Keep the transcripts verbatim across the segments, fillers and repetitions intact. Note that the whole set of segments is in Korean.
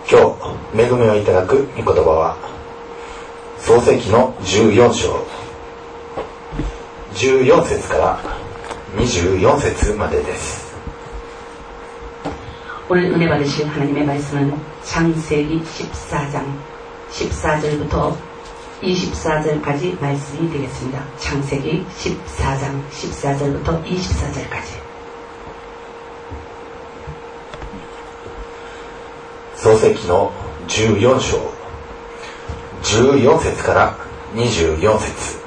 今日恵みをいただく御言葉は創世記のじゅうよん章じゅうよん節からにじゅうよん節までです。 오늘 은혜 받으실 하나님의 말씀은 창세기 십사 장 십사 절부터 이십사 절까지 말씀이 되겠습니다. 창세기 십사 장 십사 절부터 이십사 절까지. 創世記のじゅうよん章じゅうよん節からにじゅうよん節。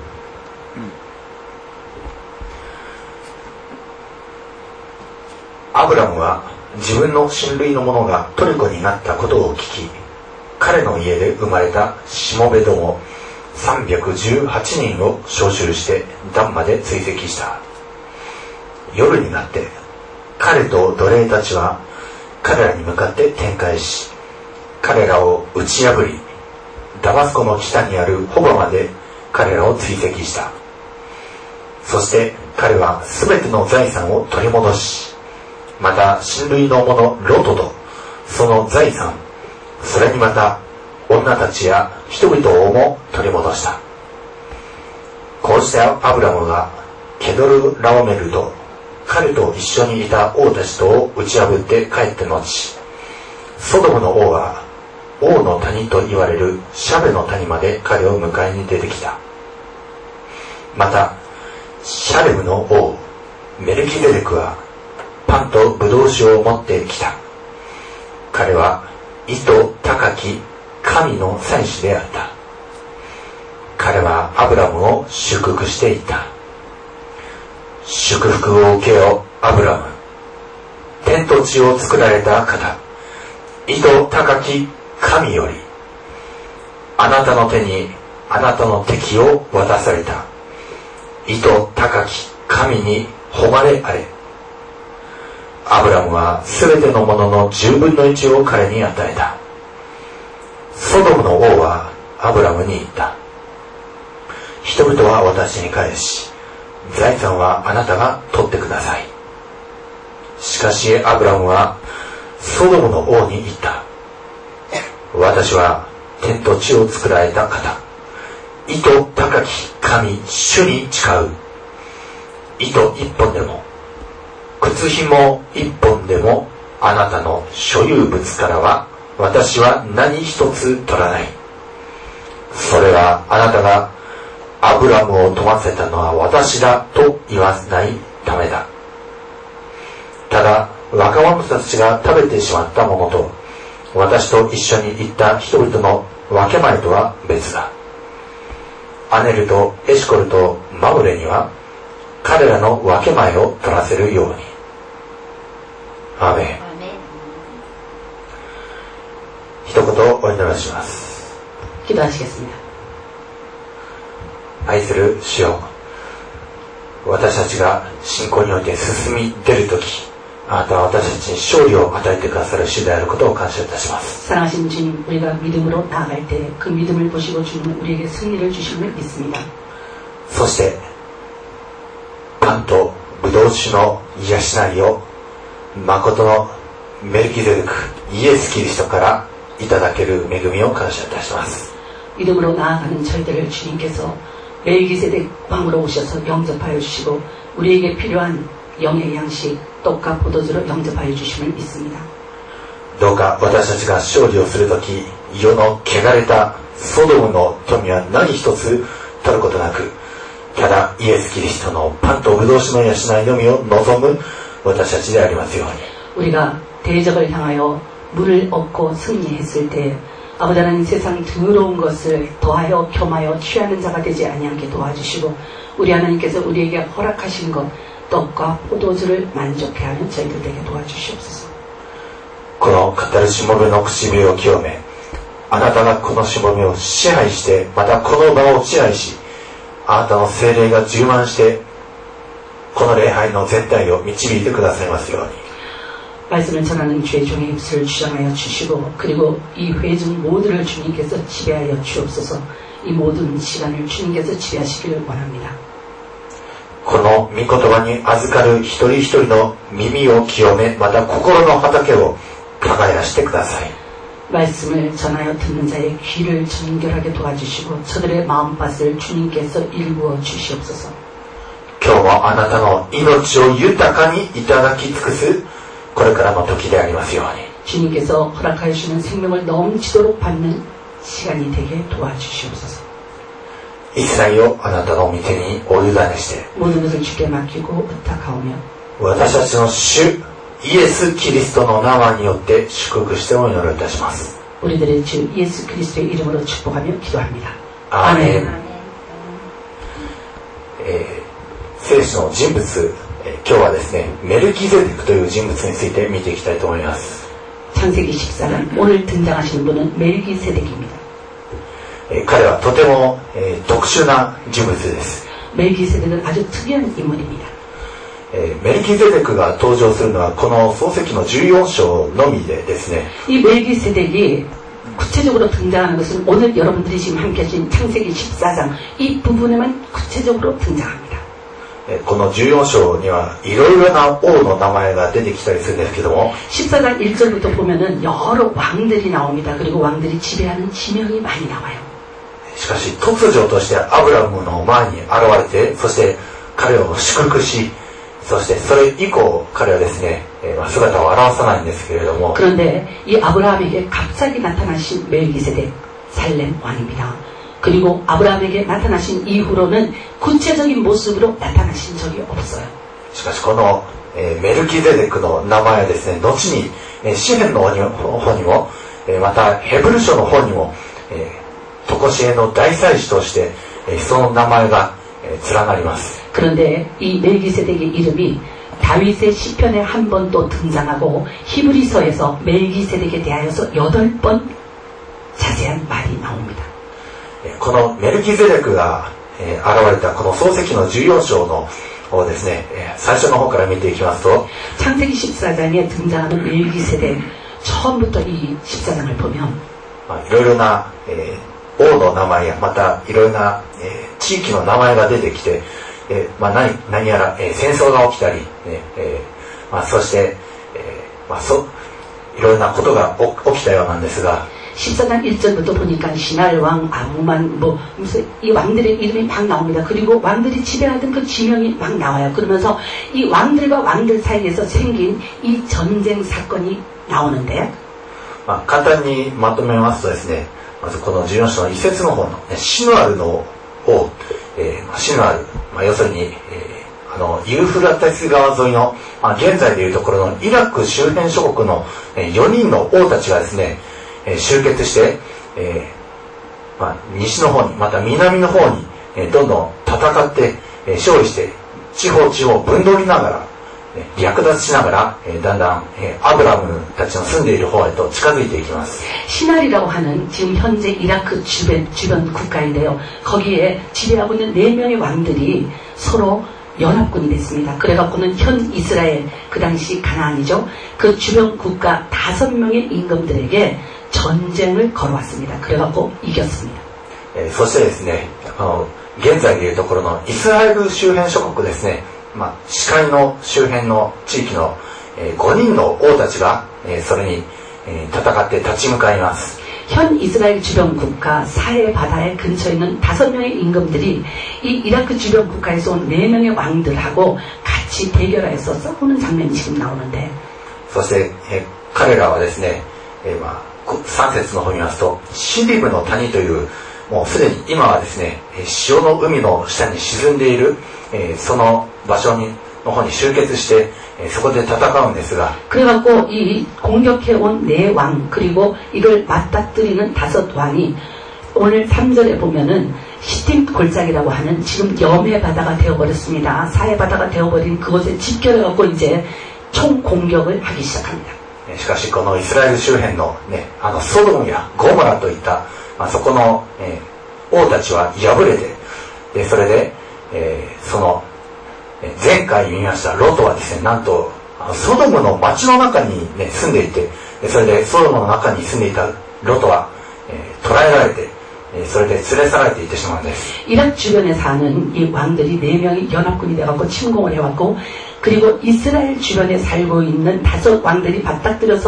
アブラムは自分の親類の者がトルコになったことを聞き、彼の家で生まれたしもべどもさんびゃくじゅうはちにんを召集してダンまで追跡した。夜になって彼と奴隷たちは彼らに向かって展開し、彼らを打ち破り、ダマスコの北にあるホバまで彼らを追跡した。そして彼はすべての財産を取り戻し、また親類の者ロトとその財産、それにまた女たちや人々をも取り戻した。こうしてアブラムがケドルラオメルと彼と一緒にいた王たちとを打ち破って帰って後、ソドムの王は王の谷と言われるシャベの谷まで彼を迎えに出てきた。またシャレムの王メルキゼデクはパンとブドウ酒を持ってきた。彼は意図高き神の祭司であった。彼はアブラムを祝福していた。祝福を受けよアブラム、天と地を作られた方、意図高き神より、あなたの手にあなたの敵を渡された。意図高き神に誉れあれ。アブラムはすべてのもののじゅうぶんのいちを彼に与えた。ソドムの王はアブラムに言った。人々は私に返し、財産はあなたが取ってください。しかしアブラムはソドムの王に言った。私は天と地を作られた方、意図高き神主に誓う。糸一本でも靴紐一本でもあなたの所有物からは私は何一つ取らない。それはあなたがアブラムを富ませたのは私だと言わないためだ。ただ若者たちが食べてしまったものと私と一緒に行った人々の分け前とは別だ。アネルとエシコルとマムレには彼らの分け前を取らせるように。アーメン。一言お祈りします。 기도하시겠습니다。 愛する主よ、私たちが信仰において進み出るとき、あなたは私たちに勝利を与えてくださる主であることを感謝いたします。 사랑하신 주님, 우리가 믿음으로 나아갈 때 그 믿음을 보시고 주님은 우리에게 승리를 주심을 믿습니다. そしてパンとブドウ酒の養いを誠のメルキゼデクイエス・キリストからいただける恵みを感謝いたします。 믿음으로 나아가는 저희들을 주님께서 멜기세덱 왕으로 오셔서 영접하여 주시고 우리에게 필요한 영의 양식, 떡과 포도주를 영접하여 주심을 믿습니다. どうか私たちが勝利をするとき、世の汚れたソドムの富は何一つ取ることなく、ただイエス・キリストのパンとブドウ酒の養いのみを望む私たちでありますように。 우리가 대적을 향하여 물을 얻고 승리했을 때 아버지 하나님 세상 더러운 것을 더하여 겸하여 취하는 자가 되지 아니하게 도와주시고 우리 하나님께서 우리에게 허락하신 것 떡과 포도주를 만족해 하는 저희들 되게 도와주시옵소서. この語るしもべの唇を清め、あなたがこのしもべを支配して、またこの場を支配し、あなたの聖霊が充満してこの礼拝の全体を導いてくださいますように。 말씀을 전하는 주의 종의 입술을 주장하여 주시고 그리고 이 회중 모두를 주님께서 지배하여 주옵소서. 이 모든 시간을 주님께서 지배하시기를 원합니다. この御言葉に預かる一人一人の耳を清め、また心の畑を耕してください。 말씀을 전하여 듣는 자의 귀를 정결하게 도와주시고 저들의 마음밭을 주님께서 일구어 주시옵소서. 今日もあなたの命を豊かにいただき尽くすこれからの時でありますように。 주님께서 허락하여 주시는 생명을 넘치도록 받는 시간이 되게 도와주시옵소서. 一切をあなたの御手にお委ねして 모든 것을 주께 맡기고 의탁하오며 私たちの主イエス・キリストの名前によって祝福してお祈りいたします。 우리들의 주 예수 그리스도의 이름으로 축복하며 기도합니다. アーメン。 아멘. えー、聖書の人物、えー、今日はですねメルキゼデクという人物について見ていきたいと思います。 창세기 십사 장 오늘 등장하시는 분은 멜기세덱입니다. えー、彼はとても、えー、特殊な人物です。 멜기세덱은 아주 특이한 인물입니다. えー、メルキゼデクが登場するのはこの創世記のじゅうよん章のみでですね。 이 멜기세덱이 구체적으로 등장하는 것은 오늘 여러분들이 지금 함께 하신 창세기 십사 장 이 부분에만 구체적으로 등장합니다. このじゅうよん章にはいろいろな王の名前が出てきたりするんですけども 십사 장 일 절부터 보면은 여러 왕들이 나옵니다. 그리고 왕들이 지배하는 지명이 많이 나와요. しかし突如としてアブラムの前に現れてそして彼を祝福しそしてそれ以降彼はですね姿を現さないんですけれども 그런데 이 아브라함에게 갑자기 나타나신 멜기세덱 살렘 왕입니다. 그리고 아브라함에게 나타나신 이후로는 구체적인 모습으로 나타나신 적이 없어요. しかしこのメルキゼデクの名前はですね後に詩篇の方にもまたヘブル書の方にも常しえの大祭司としてその名前が連なります。 그런데 이 멜기세덱의 이름이 다윗의 시편에 한 번 또 등장하고 히브리서에서 멜기세덱에 대하여서 여덟 번 자세한 말이 나옵니다. このメルキゼデクが現れたこの創世記のじゅうよん章のをですね最初の方から見ていきますと 창세기 십사 장에 등장하는 멜기세덱 처음부터 이 십사 장을 보면 いろいろな王の名前やまたいろいろな地域の名前が出てきてえーまあ、何, 何やら、えー、戦争が起きたり、ねえーまあ、そして、えーまあ、そいろいろなことが起きたようなんですが 십사 장 일 절부터 보니까 시날 왕, 아무만 뭐 무슨 이 왕들의 이름이 막 나옵니다. 그리고 왕들이 지배하던 그 지명이 막 나와요. 그러면서 이 왕들과 왕들 사이에서 생긴 이 전쟁 사건이 나오는데 まあ、簡単にまとめますとですねまずこのじゅうよん章の一節の方の、ね、シヌアルの王、えー、シヌアル、まあ、要するに、えー、あのユーフラテス川沿いの、まあ、現在でいうところのイラク周辺諸国の、えー、よにんの王たちがですね、えー、集結して、えーまあ、西の方にまた南の方に、えー、どんどん戦って、えー、勝利して地方地方分取りながら、えー、略奪しながら、えー、だんだん、えー、アブラムたちの住んでいる方へと近づいていきます。 시날이라고 하는 지금 현재 이라크 주변, 주변 국가인데요. 거기에 지배하고 있는 네 명의 왕들이 서로 연합군이 됐습니다. 그래갖고는 현 이스라엘, 그 당시 가나안이죠. 그 주변 국가 다섯 명의 임금들에게 전쟁을 걸어왔습니다. 그래갖고 이겼습니다. えー、そしてですね、あの現在でいうところのイスラエル周辺諸国ですね、まあ、視界の周辺の地域の、えー、ごにんの王たちが、えー、それに、えー、戦って立ち向かいます。 현 이스라엘 주변 국가 사해 바다의 근처에 있는 다섯 명의 임금들이 이 이라크 주변 국가에서 온 네 명의 왕들하고 같이 대결해서 싸우는 장면이 지금 나오는데 そして、えー、彼らはですね、えーまあ、さん節の方に見ますとシディブの谷というもうすでに今はですね潮の海の下に沈んでいる、えー、その場所にの方に集結して、えー、そこで戦うんですが 그래갖고 이 공격해온 네 왕 그리고 이걸 맞닥뜨리는 다섯 왕이 오늘 삼 절에 보면은 시딤 골짜기라고 하는 지금 염해 바다가 되어버렸습니다. 사해 바다가 되어버린 그곳에 집결해갖고 이제 총 공격을 하기 시작합니다. しかしこのイスラエル周辺の、ね、あのソドムやゴモラといった、まあ、そこの、えー、王たちは敗れてでそれで、えー、その前回見ましたロトはですねなんとソドムの町の中に、ね、住んでいてそれでソドムの中に住んでいたロトは、えー、捕らえられてそれで連れ去られていってしまうんです。 이라크 주변에 사는 이 왕들이 네 명이 연합군이 돼갖고 침공을 해왔고 그리고 이스라엘 주변에 살고 있는 다섯 왕들이 맞닥뜨려서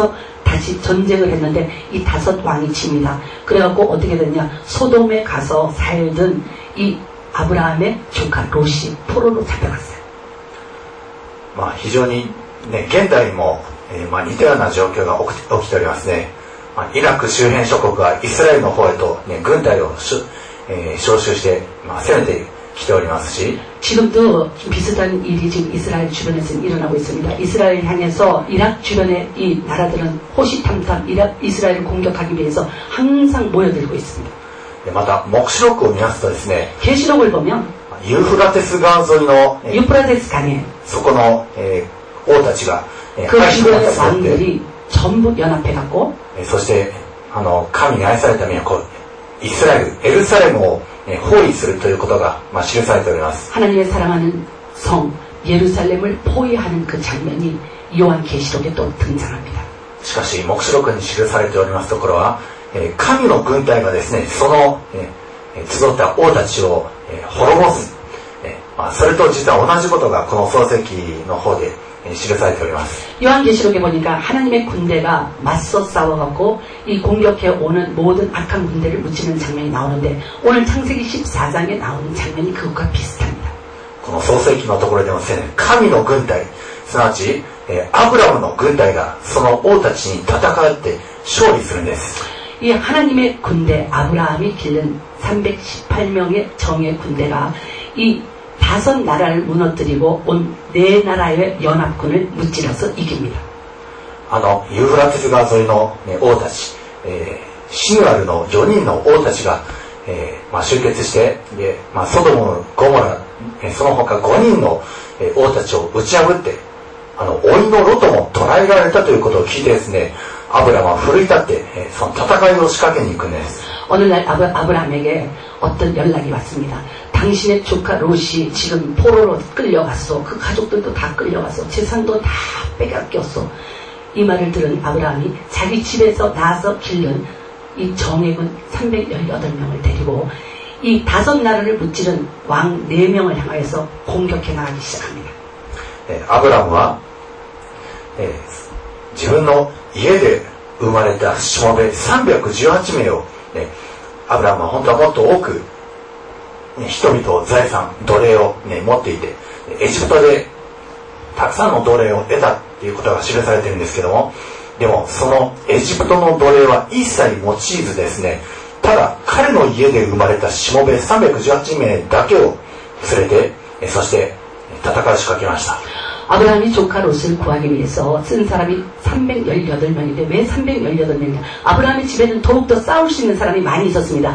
다시 전쟁을 했는데 이 다섯 왕이 집니다. 그래갖고 어떻게 됐냐? 소돔에 가서 살던 이 아브라함의 조카 롯이 포로로 잡혀갔어요. まあ非常にね、現代も、えーまあ、似たような状況が起き、起きておりますね。まあ、イラク周辺諸国がイスラエルの方へと、ね、軍隊をし、えー、招集して、まあ、攻めてきておりますし 지금도 비슷한 일이 지금 이스라엘 주변에서 일어나고 있습니다. 이스라엘 향해서 이락 주변의 이 나라들은 호시탐탐 이락, 이스라엘을 공격하기 위해서 항상 모여들고 있습니다. また黙示録を見ますとですね 계시록을 보면 ユーフラテス川沿いの、えー、 유프라데스 강에 そこの、えー、王たちが、えー、 그 주변의 왕들이 전부 연합해갖고 えー、そしてあの神に愛された都イスラエルエルサレムを、えー、包囲するということが、まあ、記されております。 하나님의 사랑하는 성 예루살렘을 포위하는 그 장면이 요한 계시록에 또 등장합니다. しかし黙示録に記されておりますところは、えー、神の軍隊がですねその、えー、集った王たちを、えー、滅ぼす、えーまあ、それと実は同じことがこの創世記の方で、えー、記されております。 요한계시록에 보니까 하나님의 군대가 맞서 싸워갖고 이 공격해 오는 모든 악한 군대를 무찌르는 장면이 나오는데 오늘 창세기 십사 장에 나오는 장면이 그것과 비슷합니다. この創世記のところでもですね神の軍隊すなわち、えー、アブラムの軍隊がその王たちに戦って勝利するんです。 이 하나님의 군대 아브라함이 기른 삼백십팔 명의 정예 군대가 이 다섯 나라를 무너뜨리고 온 네 나라의 연합군을 무찌러서 이깁니다. あのユーフラテス川沿いの、ね、王たち、えー、シヌアルのよにんの王たちが、えーまあ、集結してで、まあ、ソドム、ゴモラ、えー、その他ごにんの、えー、王たちを打ち破ってあの老いのロトも捕らえられたということを聞いてですねアブラムは奮い立って、えー、その戦いを仕掛けに行くんです。 어느 날 아브, 아브라함에게 어떤 연락이 왔습니다. 당신의 조카 롯이 지금 포로로 끌려갔어. 그 가족들도 다 끌려갔어. 재산도 다 빼앗겼어. 이 말을 들은 아브라함이 자기 집에서 나와서 기른 이 정예군 삼백십팔 명을 데리고 이 다섯 나라를 무찌른 왕 네 명을 향하여서 공격해 나가기 시작합니다. アブラムは、えー、自分の家で生まれたしもべさんびゃくじゅうはち名を、ね、アブラムは本当はもっと多く、ね、人々財産奴隷を、ね、持っていてエジプトでたくさんの奴隷を得たっていうことが記されているんですけどもでもそのエジプトの奴隷は一切用いずですねただ彼の家で生まれたしもべさんびゃくじゅうはち名だけを連れてそして戦いを仕掛けました。 아브라함이 조카 롯을 구하기 위해서 쓴 사람이 삼백십팔 명인데 왜 삼백십팔 명이냐? 아브라함의 집에는 더욱더 싸울 수 있는 사람이 많이 있었습니다.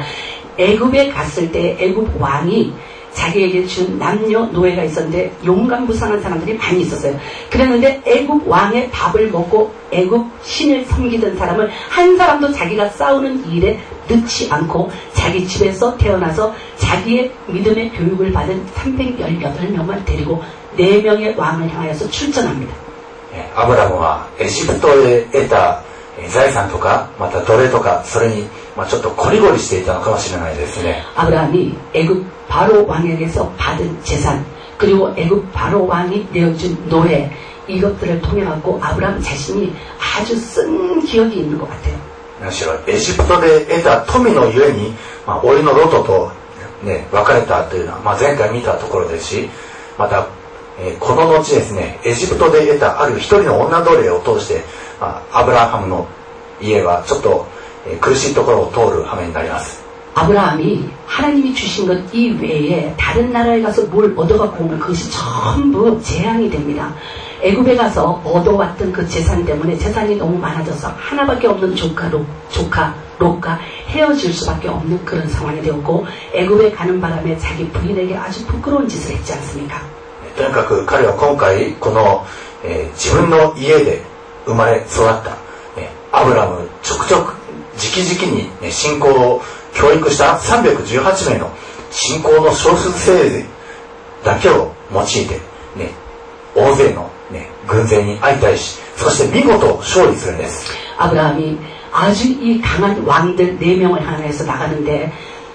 애굽에 갔을 때 애굽 왕이 자기에게 준 남녀 노예가 있었는데 용감부상한 사람들이 많이 있었어요. 그랬는데 애굽 왕의 밥을 먹고 애굽 신을 섬기던 사람을 한 사람도 자기가 싸우는 일에 넣지 않고 자기 집에서 태어나서 자기의 믿음의 교육을 받은 삼백십팔 명만 데리고 네 명의 왕을 향하여서 출전합니다. アブラムはエジプトで得た財産とかまた奴隷とかそれにまあちょっとコリゴリしていたのかもしれないですね。 아브라함이 애굽 바로 왕에게서 받은 재산 그리고 애굽 바로 왕이 내어준 노예 이것들을 통해 갖고 아브라함 자신이 아주 쓴 기억이 있는 것 같아요. むしろエジプトで得た富のゆえに、まあ、老いのロトと、ね、別れたというのは、まあ、前回見たところですしまた、えー、この後ですねエジプトで得たある一人の女奴隷を通して、まあ、アブラハムの家はちょっと、えー、苦しいところを通る羽目になります。 아브라함이 하나님이 주신 것 이외에 다른 나라에 가서 뭘 얻어갖고 오면 그것이 전부 재앙이 됩니다. 애굽에 가서 얻어왔던 그 재산 때문에 재산이 너무 많아져서 하나밖에 없는 조카 롯, 조카 롯과 헤어질 수밖에 없는 그런 상황이 되었고 애굽에 가는 바람에 자기 부인에게 아주 부끄러운 짓을 했지 않습니까? とにかく彼は今回この、えー、自分の家で生まれ育った、えー、アブラムちょくちょく直々に、ね、信仰を教育したさんびゃくじゅうはち名の信仰の少数精だけを用いて、ね、大勢の、ね、軍勢に相対しそして見事勝利するんです。 아브라함이 아주 이 강한 왕들 네 명을 향해서 나가는데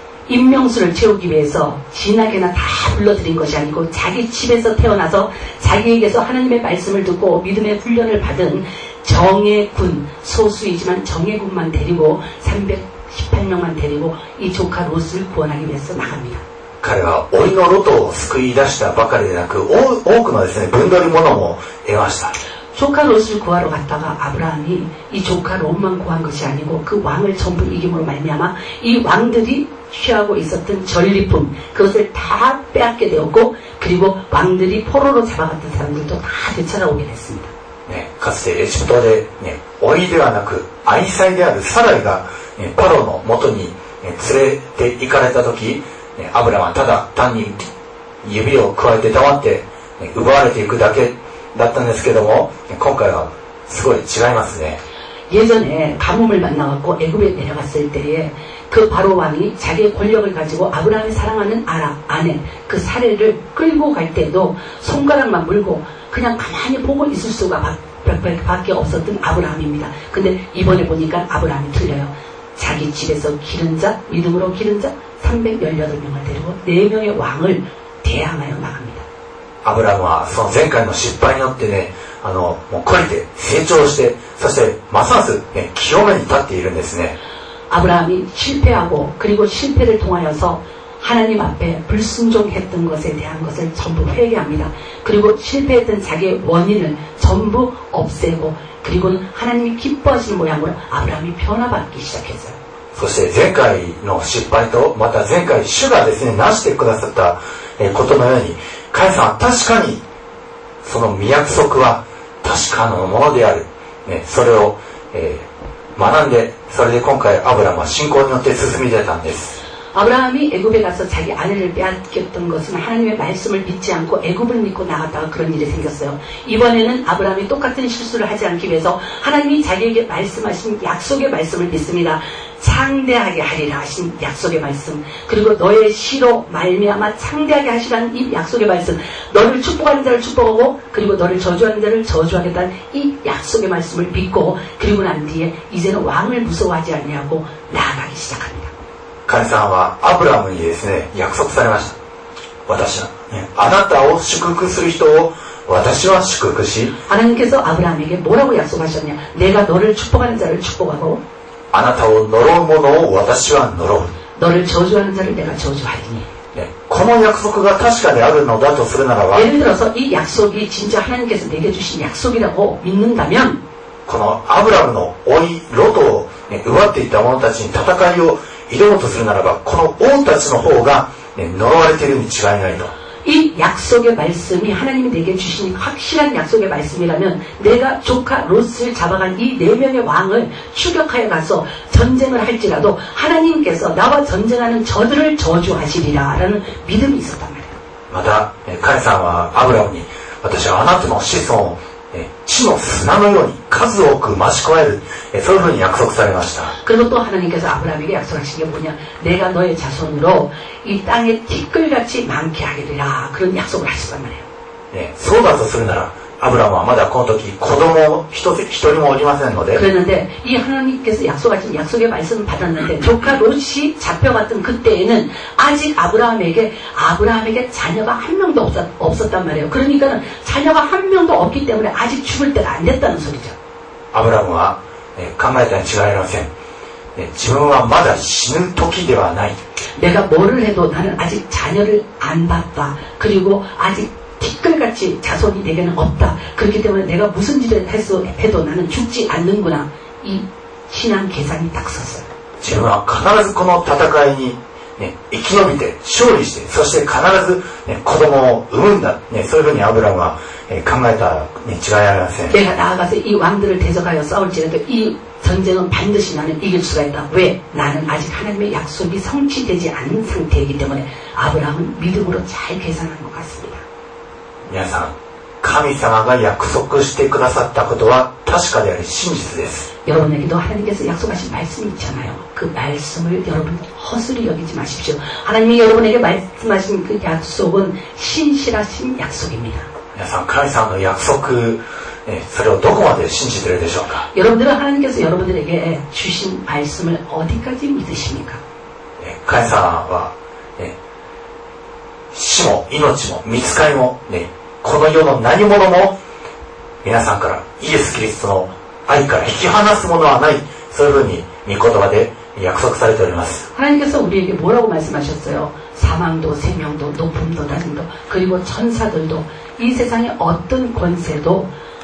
인명수를 채우기 위해서 진하게나 다 불러들인 것이 아니고 자기 집에서 태어나서 자기에게서 하나님의 말씀을 듣고 믿음의 훈련을 받은 정예군, 소수이지만 정예군만 데리고 삼백십팔 명만 데리고 이 조카 롯을 구원하기 위해서 나갑니다. 彼は老いのロトを救い出したばかりでなく、多くのですね、分取り物も得ました。 조카 롯을 구하러 갔다가 아브라함이 이 조카 롯만 구한 것이 아니고 그 왕을 전부 이김으로 말미암아 이 왕들이 취하고 있었던 전리품 그것을 다 빼앗게 되었고 그리고 왕들이 포로로 잡아갔던 사람들도 다 되찾아오게 됐습니다. ね、かつてエジプトで、ね、老いではなく愛妻であるサライが、ね、パロの元に、ね、連れて行かれた時、ね、アブラムはただ単に指を加えて黙って、ね、奪われていくだけだったんですけども、今回はすごい違いますね。 예전에 가뭄을 만나갖고 애굽에 내려갔을 때에 그 바로 왕이 자기의 권력을 가지고 아브라함이 사랑하는 아라, 아내 그 사례를 끌고 갈 때도 손가락만 물고 그냥 가만히 보고 있을 수가 밖에 없었던 아브라함입니다. 근데 이번에 보니까 아브라함이 틀려요. 자기 집에서 기른 자, 믿음으로 기른 자 삼백십팔 명을 데리고 네 명의 왕을 대항하여 나갑니다. アブラムはその前回の失敗によってね、あのもう懲りて成長して、そしてますます、ね、清めに立っているんですね。 아브라함이 실패하고 그리고 실패를 통하여서 하나님 앞에 불순종했던 것에 대한 것을 전부 회개합니다. 그리고 실패했던 자기의 원인을 전부 없애고 그리고는 하나님이 기뻐하시는 모양으로 아브라함이 변화받기 시작했어요. そして前回の失敗とまた前回主がですねなしてくださったことのように、神様は確かにその御約束は確かなものである、ね、それを、えー、学んで、それで今回アブラムは信仰によって進み出たんです。 아브라함이 애굽에 가서 자기 아내를 빼앗겼던 것은 하나님의 말씀을 믿지 않고 애굽을 믿고 나갔다가 그런 일이 생겼어요. 이번에는 아브라함이 똑같은 실수를 하지 않기 위해서 하나님이 자기에게 말씀하신 약속의 말씀을 믿습니다. 창대하게 하리라 하신 약속의 말씀, 그리고 너의 시로 말미암아 창대하게 하시라는 이 약속의 말씀, 너를 축복하는 자를 축복하고 그리고 너를 저주하는 자를 저주하겠다는 이 약속의 말씀을 믿고 그리고 난 뒤에 이제는 왕을 무서워하지 아니하고 나아가기 시작합니다. 神様はアブラムにですね約束されました。私は、ね、あなたを祝福する人を私は祝福し 하나님께서 아브라함에게 뭐라고 약속하셨냐? 내가 너를 축복하는 자를 축복하고 あなたを呪う者を私は呪う 너를 저주하는 자를 내가 저주하리니. ね、この約束が確かであるのだとするならば 예를 들어서 이 약속이 진짜 하나님께서 내게 주신 약속이라고 믿는다면 このアブラムの甥ロトを、ね、奪っていった者たちに戦いを挑もうとするならばこの王たちの方が、ね、呪われているに違いないと。 이 약속의 말씀이 하나님이 내게 주신 확실한 약속의 말씀이라면 내가 조카 롯을 잡아간 이 네 명의 왕을 추격하여 가서 전쟁을 할지라도 하나님께서 나와 전쟁하는 저들을 저주하시리라라는 믿음이 있었단 말이에요. また神様はアブラムに私はあなたの子孫を地の砂のように数多く増し加える、そういうふうに約束されました。 그리고 또 하나님께서 아브라함에게 약속하신 게 뭐냐? 내가 너의 자손으로 이 땅에 티끌같이 많게 하리라. 그런 약속을 하셨단 말이에요. ね、そうだとするならアブラムはまだこの時子供一人もおりませんので 그랬는데 이 하나님께서 약속하신 약속의 말씀을 받았는데 조카 롯이 잡혀갔던 그때에는 아직 아브라함에게 아브라함에게 자녀가 한 명도 없었, 없었단 말이에요. 그러니까는 자녀가 한 명도 없기 때문에 아직 죽을 때가 안 됐다는 소리죠. アブラムは、ね、考えたに違いありません、ね、自分はまだ死ぬ時ではない 내가 뭐를 해도 나는 아직 자녀를 안 봤다. 그리고 아직 티끌같이 자손이 내게는 없다. 그렇기 때문에 내가 무슨 일을 해서 해도 나는 죽지 않는구나. 이 신앙 계산이 딱 섰어요. 自分は必ずこの戦いに、ね、生き延びて勝利してそして必ず、ね、子供を産むんだ、ね、そういうふうにアブラムは、えー、考えたに違いありません。 내가 나아가서 이 왕들을 대적하여 싸울지라도 이 전쟁은 반드시 나는 이길 수가 있다. 왜? 나는 아직 하나님의 약속이 성취되지 않은 상태이기 때문에 아브라함은 믿음으로 잘 계산한 것 같습니다. 皆さん、神様が約束してくださったことは確かであり真実です。 여러분에게도 하나님께서 약속하신 말씀이 있잖아요. 그 말씀을 여러분 허술히 여기지 마십시오. 하나님이 여러분에게 말씀하신 그 약속은 신실하신 약속입니다. 皆さん、神様の約束、それをどこまで信じているでしょうか。 여러분들은 하나님께서 여러분들에게 주신 말씀을 어디까지 믿으십니까? 神様は、ね、死も命も御使いも、ね、この世の何者も皆さんからイエス・キリストの愛から引き離すものはない。そういうふうに御言葉で約束されております。 하나님께서 우리에게 뭐라고 말씀하셨어요? 사망도 생명도 높음도 낮음도 그리고 천사들도 이 세상의 어떤 권세도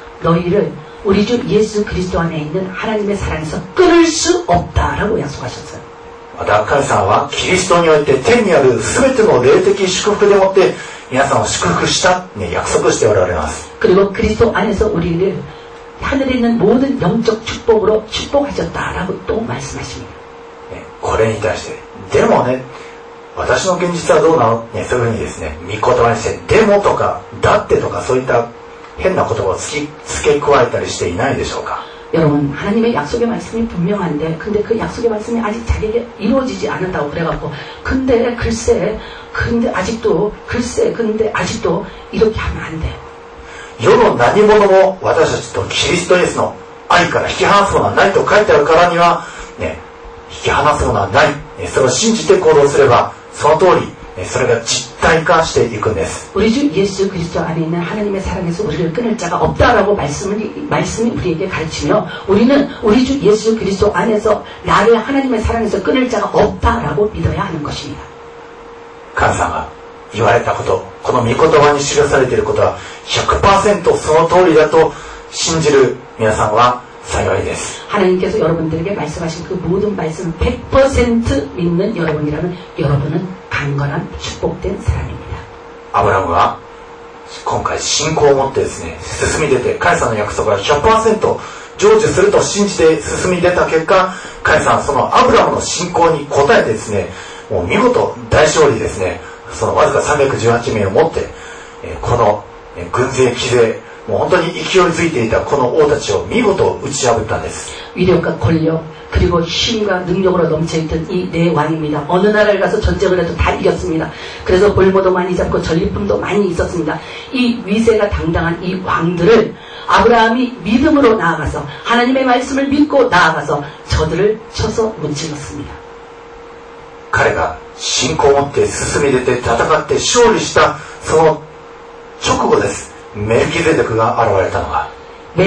너희를 우리 주 예수 그리스도 안에 있는 하나님의 사랑에서 끊을 수 없다라고 약속하셨어요. また神様はキリストにおいて天にある全ての霊的祝福でもって皆さんを祝福した、ね、約束しておられます。 그리고 그리스도 안에서 우리를 하늘에 있는 모든 영적 축복으로 축복하셨다라고 또 말씀하십니다. これに対してでもね私の現実はどうなの、ね、そういうふうにですね御言葉にしてでもとかだってとかそういった変な言葉を付け加えたりしていないでしょうか。 여러분 하나님의 약속의 말씀이 분명한데 근데 그 약속의 말씀이 아직 자기에게 이루어지지 않았다고 그래갖고 근데 글쎄 근데 아직도 글쎄 근데 아직도 이렇게 하면 안 돼요. 世の何者も私たちとキリストイエスの愛から引き離すものはないと書いてあるからにはね引き離すものはない。それを信じて行動すればその通りそれが実体化していくんです。 우리 주 예수 그리스도 안에 있는 하나님의 사랑에서 우리를 끊을 자가 없다라고 말씀을, 말씀이 우리에게 가르치며 우리는 우리 주 예수 그리스도 안에서 나를 하나님의 사랑에서 끊을 자가 없다라고 믿어야 하는 것입니다. 神様が言われたこと、この御言葉に記されていることは 백 퍼센트 その通りだと信じる皆さんは幸いです。 하나님께서 여러분들에게 말씀하신 그 모든 말씀 백 퍼센트 믿는 여러분이라면 여러분은 강건한 축복된 사람입니다. アブラムは今回信仰を持ってですね進み出て神様の約束が ひゃくパーセント 成就すると信じて進み出た結果神様はそのアブラムの信仰に応えてですねもう見事大勝利ですねそのわずかさんびゃくじゅうはちめいを持ってこの軍勢騎勢もう本当に勢いづいていたこの王たちを見事打ち破ったんです。 위력과 권력 그리고 힘과 능력으로 넘쳐있던 이 네 왕입니다. 어느 나라를 가서 전쟁을 해도 다 이겼습니다. 그래서 볼모도 많이 잡고 전리품도 많이 있었습니다. 이 위세가 당당한 이 왕들을 아브라함이 믿음으로 나아가서 하나님의 말씀을 믿고 나아가서 저들을 쳐서 무찔렀습니다. 彼が信仰を持って進み出て戦って勝利したその直後です。 멜기세덱が現れたのが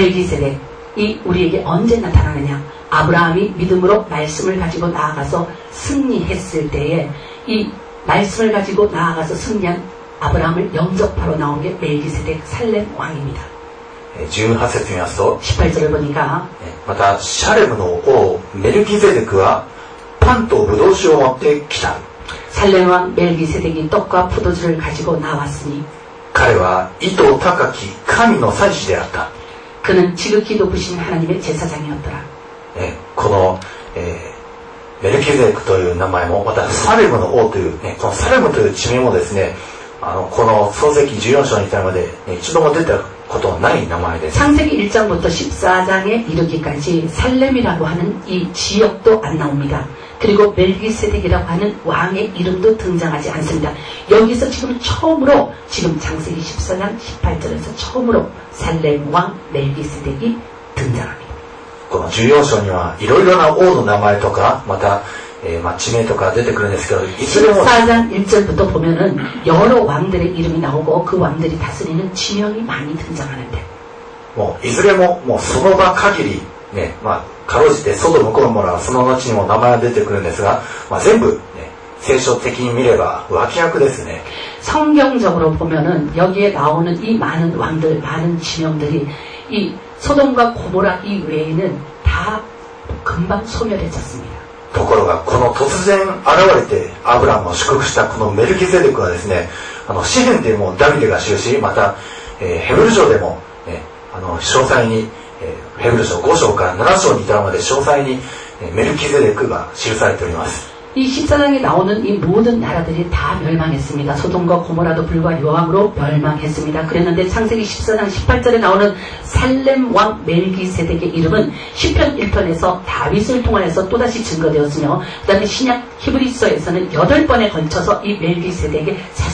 멜기세덱이 우리에게 언제 나타나느냐? 아브라함이 믿음으로 말씀을 가지고 나아가서 승리했을 때에 이 말씀을 가지고 나아가서 승리한 아브라함을 영접하러 나온 게 멜기세덱 살렘 왕입니다. じゅうはち節見ますと 십팔 절을 보니까 またシャレムの王メルキゼデクはパンとブドウ酒を持ってきた。 살렘 왕 멜기세덱이 떡과 포도주를 가지고 나왔으니 彼は意図高き神の祭司であった。 그는 지극히 높으신 하나님의 제사장이었더라. この、えー、メルキゼデクという名前もまたサレムの王という、ね、このサレムという地名もですねあのこの創世記じゅうよん章に至るまで、ね、一度も出たことのない名前です。 창세기 일 장부터 십사 장에 이르기까지 살렘이라고 하는 이 지역도 안 나옵니다. 그리고 멜기세덱이라고 하는 왕의 이름도 등장하지 않습니다. 여기서 지금 처음으로 지금 창세기 십사 장 십팔 절에서 처음으로 살렘 왕 멜기세덱이 등장합니다. このじゅうよん章にはいろいろな王の名前とかまた、えーまあ、地名とか出てくるんですけどいずれも 십사 장 일 절부터 보면은 여러 왕들의 이름이 나오고 그 왕들이 다스리는 지명이 많이 등장하는데 もういずれももうその場限りねまあかろうじてソドムゴモラはその後にも名前が出てくるんですが、まあ、全部、ね、聖書的に見れば脇役ですね。 성경적으로 보면은 여기에 나오는 이 많은 왕들, 많은 지명들이 이 소돔과 고모라 이 외에는 다 금방 소멸해졌습니다. ところがこの突然現れてアブラムを祝福したこのメルキゼデクはですね、あの詩篇でもダビデが記し、また、えー、ヘブル書でも、ね、あの詳細にヘブル書ご章からなな章に至るまで詳細にメルキゼデクが記されております。 이 십사 장에 나오는 이 모든 나라들이 다 멸망했습니다. 소돔과 고모라도 불과 여왕으로 멸망했습니다. 그랬는데 창세기 십사 장 십팔 절에 나오는 살렘 왕 멜기세덱의 이름은 시편 일 편에서 다윗을 통하여서 또다시 증거되었으며 그 다음에 신약 히브리서에서는 여덟 번에 걸쳐서 이 멜기세덱의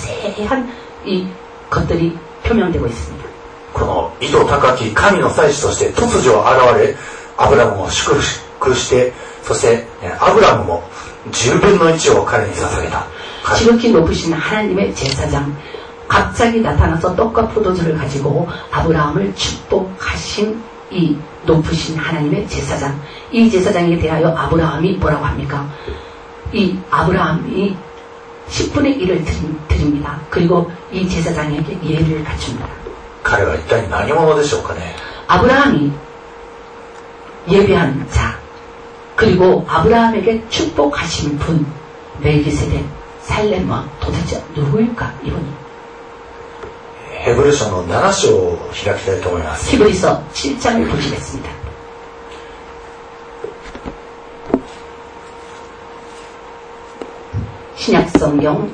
자세한 이 것들이 표명되고 있습니다. この意図高き神の祭司として突如現れアブラムを祝福してそしてアブラムもじゅうぶんのいちを彼に捧げた. 지극히 높으신 하나님의 제사장 갑자기 나타나서 떡과 포도주를 가지고 아브라함을 축복하신 이 높으신 하나님의 제사장, 이 제사장에 대하여 아브라함이 뭐라고 합니까? 이 아브라함이 십분의 일을 드립니다. 그리고 이 제사장에게 예를 갖춥니다. 彼は一体何者でしょうかね。 아브라함이 예배한 자, 그리고 아브라함에게 축복하신 분, 멜기세덱 살렘 왕, 도대체 누구일까 이분이? ヘブル書のなな章を開きたいと思います。 히브리서 칠 장을 보시겠습니다. 신약성경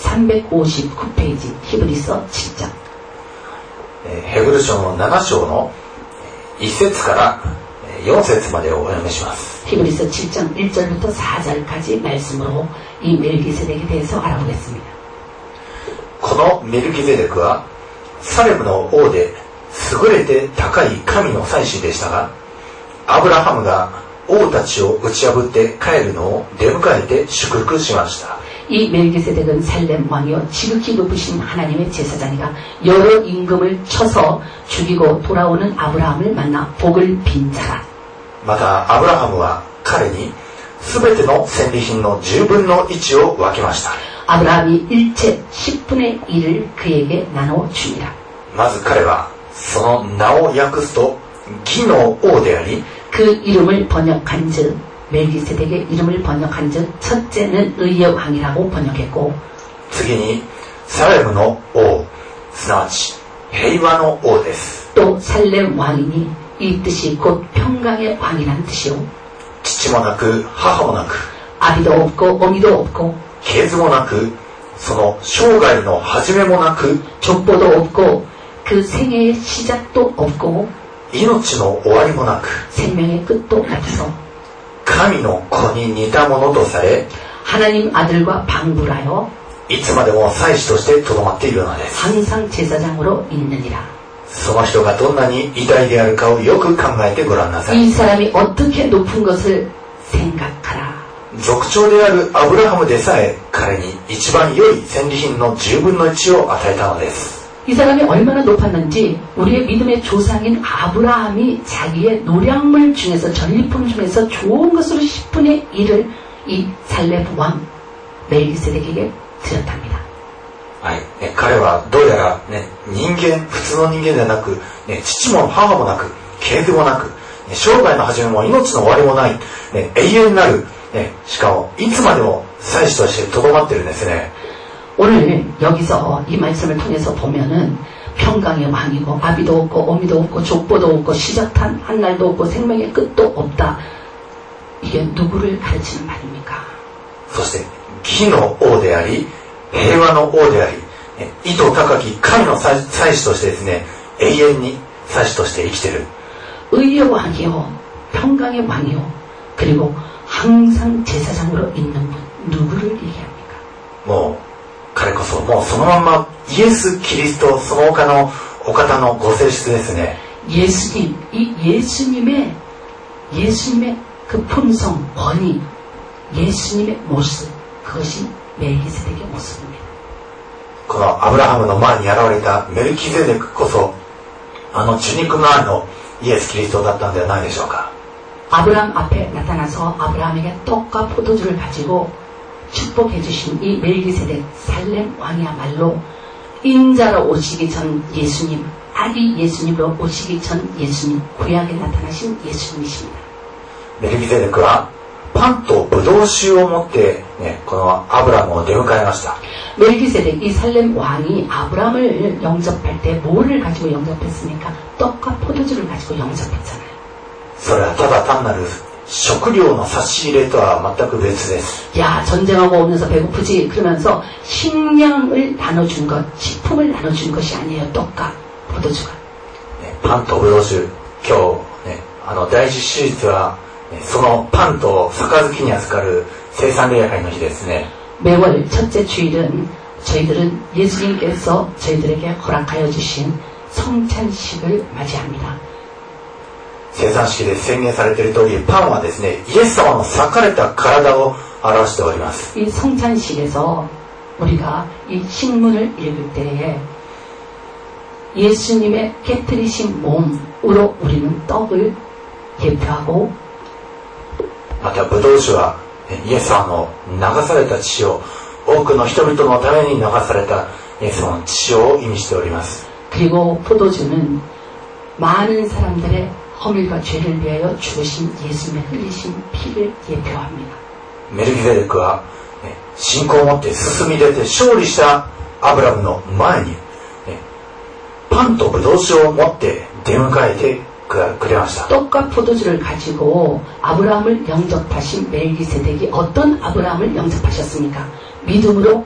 삼백오십구 페이지 히브리서 칠 장. ヘブル書のなな章のいち節からよん節までをお読みします。 히브리서 칠 장 일 절부터 사 절까지 말씀으로 이 멜기세덱에 대해서 알아보겠습니다. このメルキゼデクはサレムの王で優れて高い神の祭司でしたが、アブラハムが王たちを打ち破って帰るのを出迎えて祝福しました。 이 멜기세덱은 살렘 왕이요 지극히 높으신 하나님의 제사장이라 여러 임금을 쳐서 죽이고 돌아오는 아브라함을 만나 복을 빈 자라. またアブラハムは彼にすべての戦利品のじゅうぶんのいちを分けました。 아브라함이 일체 십분의 일을 그에게 나눠 주니라. まず彼はその名を訳すと義の王であり、 그 이름을 번역한즉 멜기세덱의 이름을 번역한즉 첫째는 의의 왕이라고 번역했고, 次にサレムの王、すなわち平和の王です。 또 살렘 왕이니 이 뜻이 곧 평강의 왕이라는 뜻이요. 父もなく母もなく 아비도 없고 어미도 없고 系図もなくその生涯の始めもなく 족보도 없고 그 생애의 시작도 없고 命の終わりもなく 생명의 끝도 없어 神の子に似たものとされ 하나님 아들과 방불하여 いつまでも祭司としてとどまっているのです。 항상 제사장으로 있느니라. その人がどんなに偉大であるかをよく考えてごらんなさい。 이 사람이 어떻게 높은 것을 생각하라. 族長であるアブラハムでさえ彼に一番良い戦利品のじゅうぶんのいちを与えたのです。 이 사람이 얼마나 높았는지 우리의 믿음의 조상인 아브라함이 자기의 노량물 중에서 전리품 중에서 좋은 것으로 십분의 일을 이 살렘 왕 멜기세덱에게 드렸답니다. はいね、彼はどうやら、ね、人間普通の人間ではなく、ね、父も母もなく系図もなく、ね、生涯の始めも命の終わりもない、ね、永遠なる、ね、しかもいつまでも祭司としてとどまってるんですね。 오늘 여기서 이 말씀을 통해서 보면은 평강의 왕이고 아비도 없고 어미도 없고 족보도 없고 시작한 한 날도 없고 생명의 끝도 없다. 이게 누구를 가르치는 말입니까? そして義の王であり平和の王であり意図高き神の祭司としてですね永遠に祭司として生きている 의의 왕이요 평강의 왕이요 그리고 항상 제사장으로 있는 분 누구를 얘기합니까? もう彼こそもうそのままイエス・キリストその他のお方のご性質ですね。 예수님, 이 예수님의 예수님의 그 품성, 권위, 예수님의 모습, 그것이 멜기세덱의 모습입니다. このアブラハムの前に現れたメルキゼデクこそあの受肉の愛のイエス・キリストだったんではないでしょうか。 아브라함 앞에 나타나서 아브라함에게 떡과 포도주를 가지고 축복해 주신 이 멜기세덱 살렘 왕이야말로 인자로 오시기 전 예수님, 아기 예수님으로 오시기 전 예수님, 구약에 나타나신 예수님이십니다. メルキゼデクはパンとブドウ酒を持って、ね、このアブラムを出迎えました。 멜기세덱 이 살렘 왕이 아브라함을 영접할 때 뭐를 가지고 영접했습니까? 떡과 포도주를 가지고 영접했잖아요. それはただ単なる食料の差し入れとは全く別です。 야 전쟁하고 오면서 배고프지 그러면서 식량을 나눠준 것, 식품을 나눠준 것이 아니에요. 떡과 포도주가. パンとブドウ酒、今日、ね、あの第一手術は、ね、そのパンと杯に預かる聖餐礼拝の日ですね。 매월 첫째 주일은 저희들은 예수님께서 저희들에게 허락하여 주신 성찬식을 맞이합니다. 聖餐式で宣言されている通りパンはですねイエス様の裂かれた体を表しております。 이 성찬식에서 우리가 이 식문을 읽을 때에 예수님의 깨뜨리신 몸으로 우리는 떡을 예표하고 またブドウ酒はイエス様の流された血を多くの人々のために流されたイエス様の血を意味しております。 그리고 포도주는 많은 사람들의 허물과 죄를 위하여 죽으신 예수님의 흘리신 피를 예표합니다. メルキゼデクは信仰を持って進み出て勝利したアブラムの前にパンとブドウ酒を持って出迎えてくれました。 떡과 포도주를 가지고 아브라함을 영접하신 멜기세덱이 어떤 아브라함을 영접하셨습니까? 믿음으로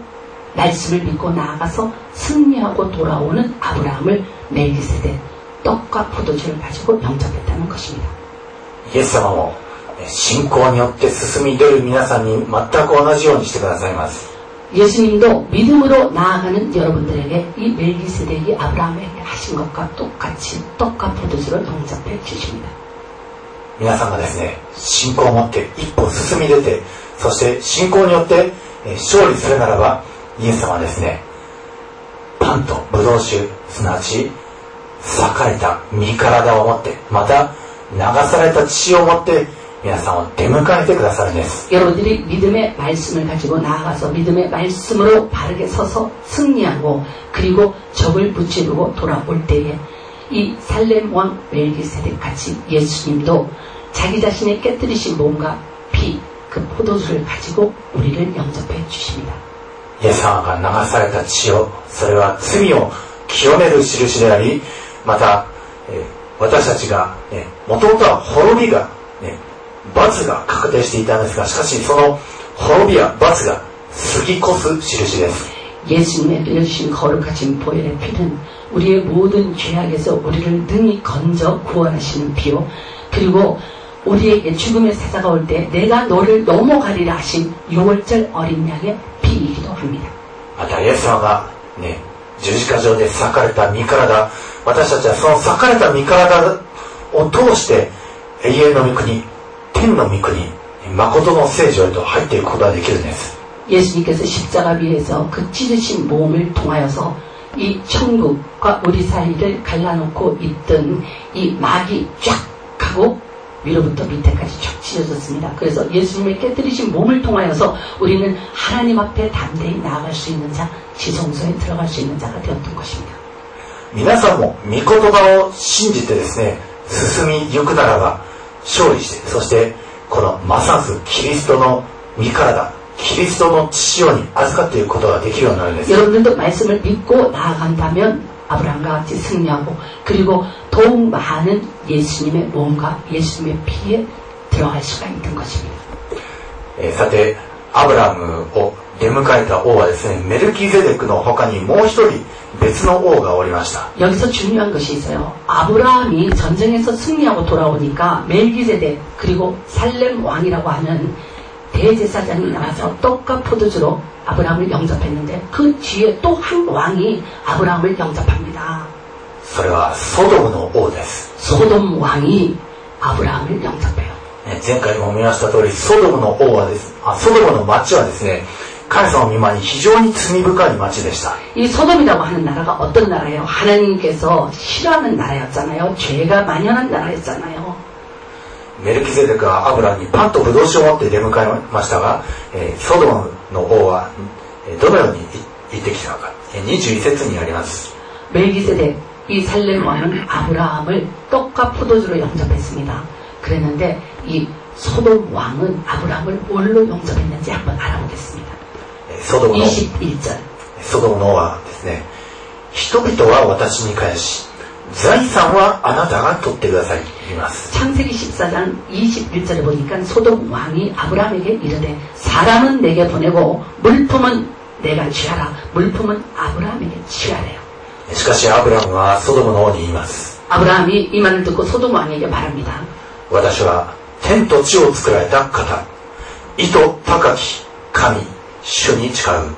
말씀을 믿고 나아가서 승리하고 돌아오는 아브라함을 멜기세덱 떡과 포도주를 가지고 영접했다는 것입니다. イエス様も信仰によって進み出る皆さんに全く同じようにしてくださいます。 예수님도 믿음으로 나아가는 여러분들에게 이 멜기세덱이 아브라함에게 하신 것과 똑같이 떡과 포도주를 영접해 주십니다. 皆さんがですね、信仰を持って一歩進み出て、そして信仰によって勝利するならば、イエス様はですね、パンとブドウ酒、すなわち裂かれた身体を持って、また流された血を持って皆さんを出迎えてくださるんです。 여러분들이 믿음의 말씀을 가지고 나아가서 믿음의 말씀으로 바르게 서서 승리하고 그리고 적을 무찌르고 돌아올 때에 이 살렘 왕 멜기세덱 같이 예수님도 자기 자신의 깨뜨리신 몸과 피, 그 포도주를 가지고 우리를 영접해 주십니다. イエス様が流された血を、それは罪を清める印であり、また、えー、私たちが、ね、もともとは滅びが、ね、罰が確定していたんですが、しかしその滅びや罰が過ぎ越す印です。 예수님의 흘려주신 거룩하신 보혈의 피는 우리의 모든 죄악에서 우리를 능히 건져 구원하시는 피요. 그리고 우리에게 죽음의 사자가 올 때 내가 너를 넘어가리라 하신 유월절 어린 양의 피이기도 합니다. またイエス様が、ね、十字架上で裂かれた身体、私たちはその裂かれた身体を通して永遠の御国、天の御国、誠の聖女へと入っていくことができるんです。 예수님께서 십자가 위에서 그 찢으신 몸을 통하여서 이 천국과 우리 사이를 갈라놓고 있던 이 막이 쫙 하고 위로부터 밑에까지 쫙 찢어졌습니다. 그래서 예수님의 깨뜨리신 몸을 통하여서 우리는 하나님 앞에 담대히 나아갈 수 있는 자, 지성소에 들어갈 수 있는 자가 되었던 것입니다. 皆さんも御言葉を信じてですね、進みゆくならば勝利して、そしてこのますますキリストの身体、キリストの血潮に預かっていくことができるようになるんです。 여러분들도 말씀을 믿고 나아간다면 아브라함과 같이 승리하고 그리고 더욱 많은 예수님의 몸과 예수님의 피에 들어갈 수가 있는 것입니다. えー、さてアブラムを出迎えた王はですね、メルキゼデクの他にもう一人別の王がおりました。 여기서 중요한 것이 있어요. 아브라함이 전쟁에서 승리하고 돌아오니까 멜기세덱 그리고 살렘 왕이라고 하는 대제사장이 나와서 떡과 포도주로 아브라함을 영접했는데 그 뒤에 또 한 왕이 아브라함을 영접합니다. それはソドムの王です。 소돔 왕이 아브라함을 영접해요. 前回も見ました通り、ソドムの王はです、あ、ソドムの町はですね、神様の御前に非常に罪深い町でした。 이 소돔이라고 하는 나라가 어떤 나라예요? 하나님께서 싫어하는 나라였잖아요. 죄가 만연한 나라였잖아요. メルキゼデクはアブラにパンとブドウ酒を持って出迎えましたが、えー、ソドムの王はどのように言ってきたのか、にじゅういち節にあります。 멜기세덱 이 살렘 왕은 아브라함을 떡과 포도주로 영접했습니다. 그랬는데 이 소돔 왕은 아브라함을 뭘로 영접했는지 한번 알아보겠습니다. ソドムの 이십일 절 ソドムの王はですね、人々は私に返し、財産はあなたが取ってくださいと言います。 창세기 십사 장 이십일 절에 보니까 소돔 왕이 아브라함에게 이르되 사람은 내게 보내고 물품은 내가 취하라. 물품은 아브라함에게 취하래요. しかしアブラムはソドムの王に言います。 아브라함이 이 말을 듣고 소돔 왕에게 말합니다. 私は天と地を作られた方、意図高き神、主に誓う。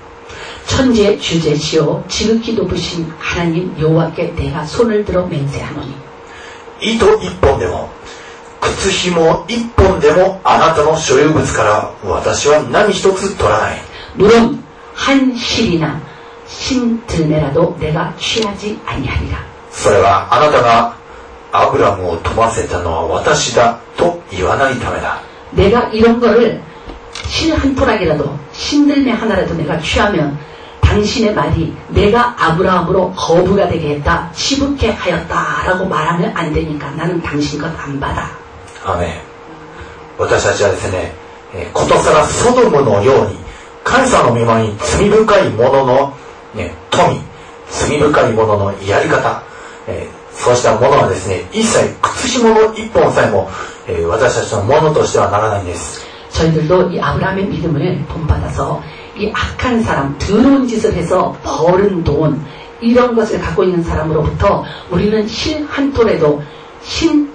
천지의 주제시오 지극히 높으신 하나님 여호와께 내가 손을 들어 맹세하노니 糸一本でも靴紐一本でもあなたの所有物から私は何一つ取らない。 물론 한 실이나 신들매라도 내가 취하지 아니하리라. それはあなたがアブラムを飛ばせたのは私だと言わないためだ。 내가 이런 거를 실 한 토락이라도 신들매 하나라도 내가 취하면 당신의 말이 내가 아브라함으로 거부가 되게 했다, 시부케 하였다라고 말하면 안 되니까 나는 당신 것 안 받아. アメン。私たちはですね、ことさらソドムのように神様の御前に罪深いものの、ね、富、罪深いもののやり方、えー、そうしたものはですね、一切靴紐の一本さえも、えー、私たちのものとしてはならないんです。 저희들도 이 아브라함의 믿음을 본받아서 이 악한 사람, 더러운 짓을 해서 벌은 돈, 이런 것을 갖고 있는 사람으로부터 우리는 실 한 톨에도 신,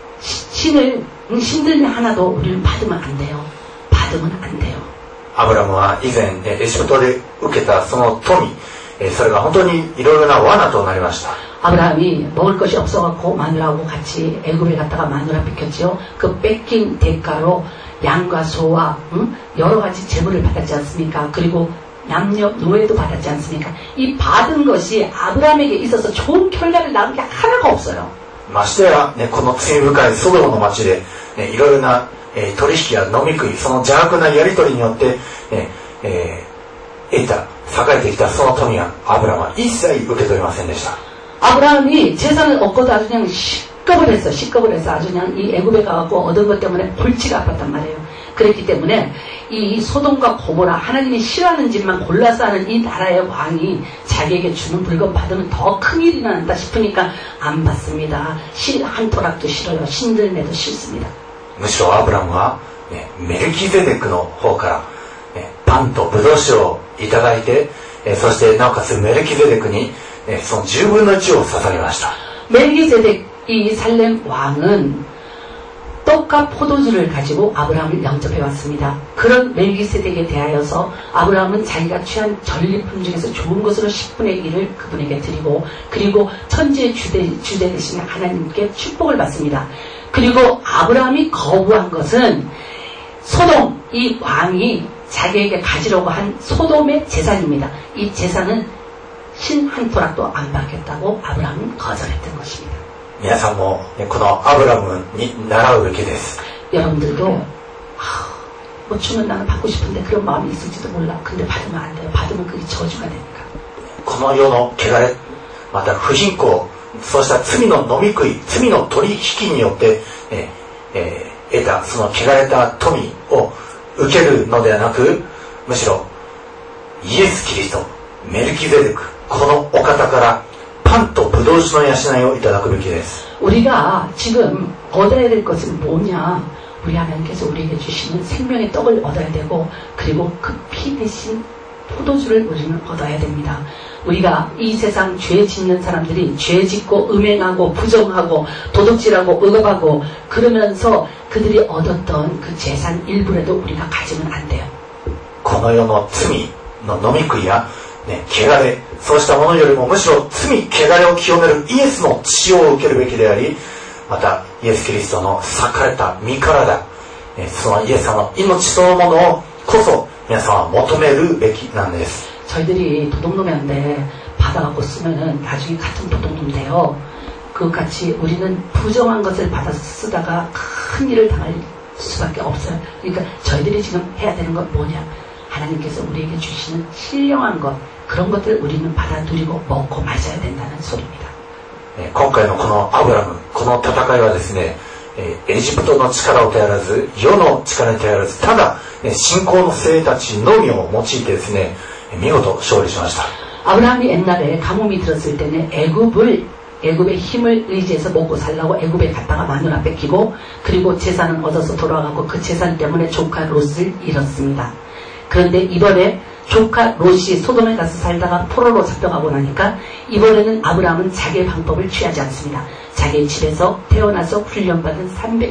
신을, 신들매 하나도 우리는 받으면 안 돼요. 받으면 안 돼요. アブラムは以前エジプトで受けたその富、それが本当にいろいろな罠となりました。 아브라함이 먹을 것이 없어갖고 마누라하고 같이 애굽에 갔다가 마누라 뺏겼죠. 그 뺏긴 대가로 양과 소와 응? 여러 가지 재물을 받았지 않습니까? 그리고 남녀 노예도 받았지 않습니까? 이 받은 것이 아브라함에게 있어서 좋은 결과를 낳은 게 하나가 없어요. ましてや、ね、この罪深いソドムの町で、ね、いろいろな、えー、取引や飲み食い、その邪悪なやり取りによって、ねえー、得た、栄えてきたその富はアブラムは一切受け取りませんでした。 아브라함이 재산을 얻고도 아주 그냥 시겁을 했어. 시겁을 해서 아주 그냥 이 애굽에 가갖고 얻은 것 때문에 골치가 아팠단 말이에요. 그랬기 때문에 이 소돔과 고모라, 하나님이 싫어하는 짓만 골라서 하는 이 나라의 왕이 자기에게 주는 물건 받으면 더 큰 일이 난다 싶으니까 안 받습니다. 실 한 토락도 싫어요. 신들매도 싫습니다. むしろアブラムは、ね、メルキゼデクの方から、ね、パンとブドウ酒をいただいて、えそしてなおかつメルキゼデクにそのじゅうぶんのいちを捧げました。 멜기세덱 이 살렘 왕은 떡과 포도주를 가지고 아브라함을 영접해 왔습니다. 그런 멜기세덱에 대하여서 아브라함은 자기가 취한 전리품 중에서 좋은 것으로 십분의 일을 그분에게 드리고, 그리고 천지의 주대, 주대 되신 하나님께 축복을 받습니다. 그리고 아브라함이 거부한 것은 소돔, 이 왕이 자기에게 가지려고 한 소돔의 재산입니다. 이 재산은 신 한 토락도 안 받겠다고 아브라함은 거절했던 것입니다. 皆さんもこのアブラムに習うべきです。 여러분들도 아, 뭐 주면 나는 받고 싶은데 그런 마음이 있을지도 몰라. 근데 받으면 안 돼요. 받으면 그게 저주가 되니까. この世の汚れ、また不貧困、そうした罪の飲み食い、罪の取引によって、ええー、得たその汚れた富を受けるのではなく、むしろイエス・キリスト、メルキゼデク、このお方からパンとブドウ酒の養いをいただくべきです。 우리가 지금 얻어야 될 것은 뭐냐? 우리 하나님께서 우리에게 주시는 생명의 떡을 얻어야 되고, 그리고 그 피 대신 포도주를 우리는 얻어야 됩니다. 우리가 이 세상 죄 짓는 사람들이 죄 짓고 음행하고 부정하고 도둑질하고 의겁하고 그러면서 그들이 얻었던 그 재산 일부라도 우리가 가지면 안 돼요. この世の罪の飲み食いやね、汚れ、そうしたものよりもむしろ罪、汚れを清めるイエスの血を受けるべきであり、またイエス・キリストの裂かれた身体、ね、そのイエス様の命そのものをこそ皆さんは求めるべきなんです。 저희들이 도둑놈이었는데 받아갖고 쓰면은 나중에 같은 도둑놈 돼요. 그같이 우리는 부정한 것을 받아서 쓰다가 큰 일을 당할 수밖에 없어요. 그러니까 저희들이 지금 해야 되는 건 뭐냐? 하나님께서 우리에게 주시는 신령한 것, 그런 것들 우리는 받아 누리고 먹고 마셔야 된다는 소리입니다. 今回のこのアブラム、この戦いはですね、エジプトの力を頼らず、世の力に頼らず、ただ信仰の精鋭たちのみを用いてですね、見事勝利しました。 아브라함이 옛날에 가뭄이 들었을 때는 애굽을 애굽의 힘을 의지해서 먹고 살라고 애굽에 갔다가 마누라 뺏기고, 그리고 재산을 얻어서 돌아가고 그 재산 때문에 조카 롯을 잃었습니다. 그런데 이번에 조카 롯이 소돔에 가서 살다가 포로로 잡혀가고 나니까 이번에는 아브라함은 자기의 방법을 취하지 않습니다. 자기의 집에서 태어나서 훈련받은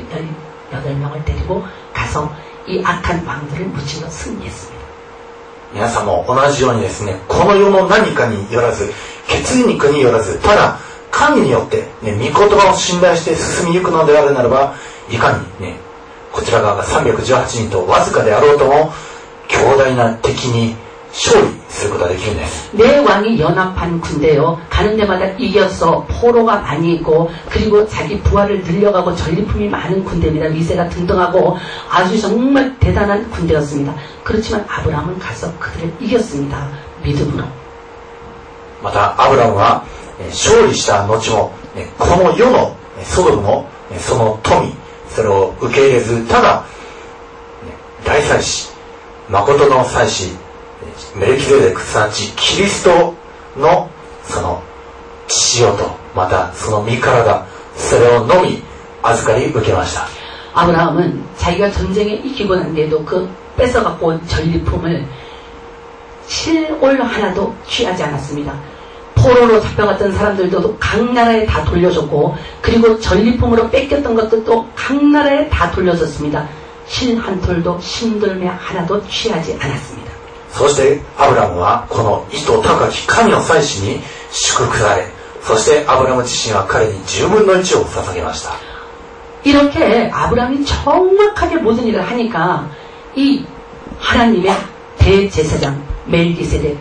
삼백십팔 명을 데리고 가서 이 악한 왕들을 무찔러 승리했습니다. 皆さんも同じようにですね、この世の何かによらず、血肉によらず、ただ神によって、ね、御言葉を信頼して進みゆくのであるならば、いかにね、こちら側がさんびゃくじゅうはちにんとわずかであろうとも、強大な敵に勝利することができるんです。 내 왕이 연합한 군대요. 가는 데마다 이겨서 포로가 많이 있고 그리고 자기 부하를 늘려가고 전리품이 많은 군대입니다. 위세가 등등하고 아주 정말 대단한 군대였습니다. 그렇지만 아브라함은 가서 그들을 이겼습니다. 믿음으로. またアブラムは勝利した後もこの世のソドムのその富それを受け入れず、ただ大祭司誠の祭司メルキゼデクすなわちキリストのその血潮とまたその身体それをのみ預かり受けました。 아브라함은 자기가 전쟁에 이기고 난 뒤에도 그 뺏어갖고 온 전리품을 실올 하나도 취하지 않았습니다. 포로로 잡혀갔던 사람들도 각 나라에 다 돌려줬고 그리고 전리품으로 뺏겼던 것도 각 나라에 다 돌려줬습니다. 실 한 톨도 신돌매 하나도 취하지 않았습니다. そしてアブラムはこの意図高き神の祭司に祝福され、そしてアブラム自身は彼にじゅうぶんのいちを捧げました。 이렇게 아브라함이 정확하게 모든 일을 하니까 이 하나님의 대제사장 멜기세덱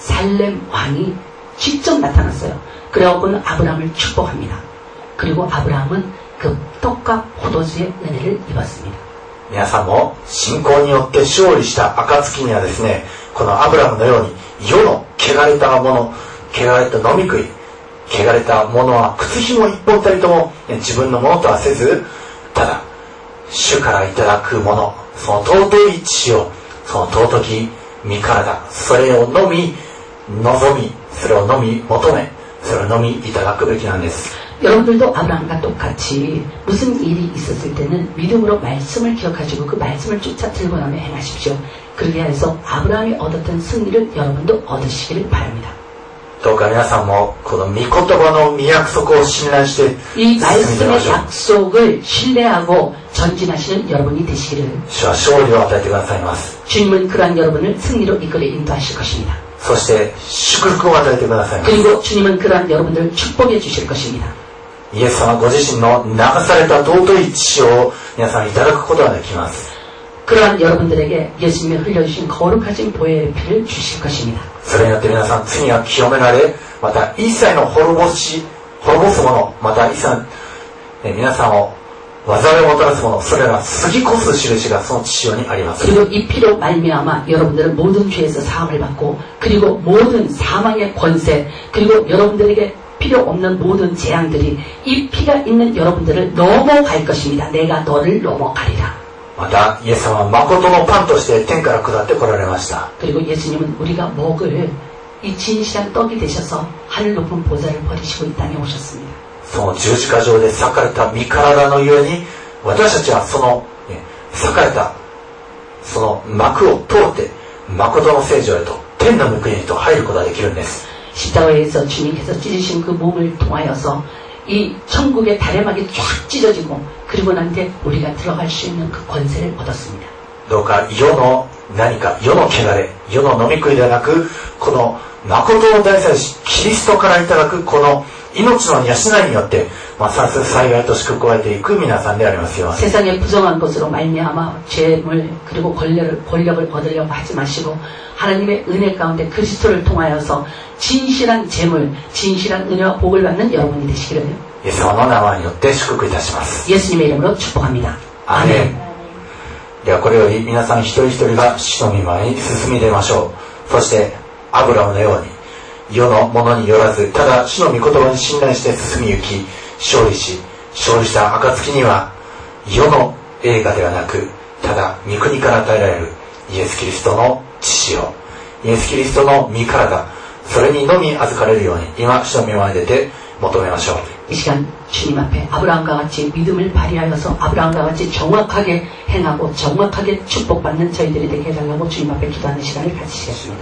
살렘 왕이 직접 나타났어요. 그래갖고는 아브라함을 축복합니다. 그리고 아브라함은 그 떡과 포도주의 은혜를 입었습니다. 皆さんも信仰によって勝利した暁にはですね、このアブラムのように世の汚れたもの、汚れた飲み食い、汚れたものは靴紐一本たりとも自分のものとはせず、ただ主からいただくもの、その尊い血を、その尊き身体、それをのみ望み、それをのみ求め、それをのみいただくべきなんです。 여러분들도 아브라함과 똑같이 무슨 일이 있었을 때는 믿음으로 말씀을 기억하시고 그 말씀을 쫓아 들고 나며 행하십시오. 그렇게 해서 아브라함이 얻었던 승리를 여러분도 얻으시기를 바랍니다. どうか皆さんもこの御言葉の御約束を信頼して 이 말씀의 약속을 신뢰하고 전진하시는 여러분이 되시기를. 主は勝利を与えてくださいます。 주님은 그러한 여러분을 승리로 이끌어 인도하실 것입니다. そして祝福を与えてくださいます。 그리고 주님은 그러한 여러분들을 축복해 주실 것입니다. イエス様ご自身の流された尊い血を皆さんいただくことができます。 그러한 여러분들에게 예수님이 흘려주신 거룩하신 보혈의 피를 주실 것입니다. それによって皆さん罪が清められ、また一切の滅ぼし滅ぼすもの、また一切皆さんを災いをもたらすもの、それら過ぎ越す印がその血潮にあります。 그리고 이 피로 말미암아 여러분들은 모든 죄에서 사함을 받고 그리고 모든 사망의 권세 그리고 여러분들에게 필요 없는 모든 재앙들이 이 피가 있는 여러분들을 넘어갈 것입니다. 내가 너를 넘어가리라. またイエス様は誠のパンとして天から下って来られました。 그리고 예수님은 우리가 먹을 이 진실한 떡이 되셔서 하늘 높은 보좌를 버리시고 이 땅에 오셨습니다. その十字架上で裂かれた身体のゆえに私たちはその、ね、裂かれたその幕を通って誠の聖女へと天の御国へと入ることができるんです。 십자가에서 주님께서 찢으신 그 몸을 통하여서 이 천국의 다래막이 쫙 찢어지고 그리고 난 뒤에 우리가 들어갈 수 있는 그 권세를 얻었습니다. どうか世の何か世の汚れ世の飲み食いではなくこの誠の大祭司キリストからいただくこの命の養いによってますます幸いと祝福を得ていく皆さんでありますように。 세상에 부정한 것으로 말미암아 죄물 그리고 권력을, 권력을 얻으려고 하지 마시고 하나님의 은혜 가운데 그리스도를 통하여서 진실한 재물, 진실한 은혜와 복을 받는 여러분이 되시기를 イエス様の名前によって祝福いたします。 예수님의 이름으로 축복합니다. アーメン。ではこれより皆さん一人一人が主の御前に進み出ましょう。そしてアブラムのように世のものによらずただ主の御言葉に信頼して進み行き勝利し勝利した暁には世の栄華ではなくただ御国から与えられるイエス・キリストの血潮イエス・キリストの身体それにのみ預かれるように今主の御前に出て求めましょう。 이 시간 주님 앞에 아브라함과 같이 믿음을 발휘하여서 아브라함과 같이 정확하게 행하고 정확하게 축복받는 저희들이 되게 해달라고 주님 앞에 기도하는 시간을 가지시겠습니다.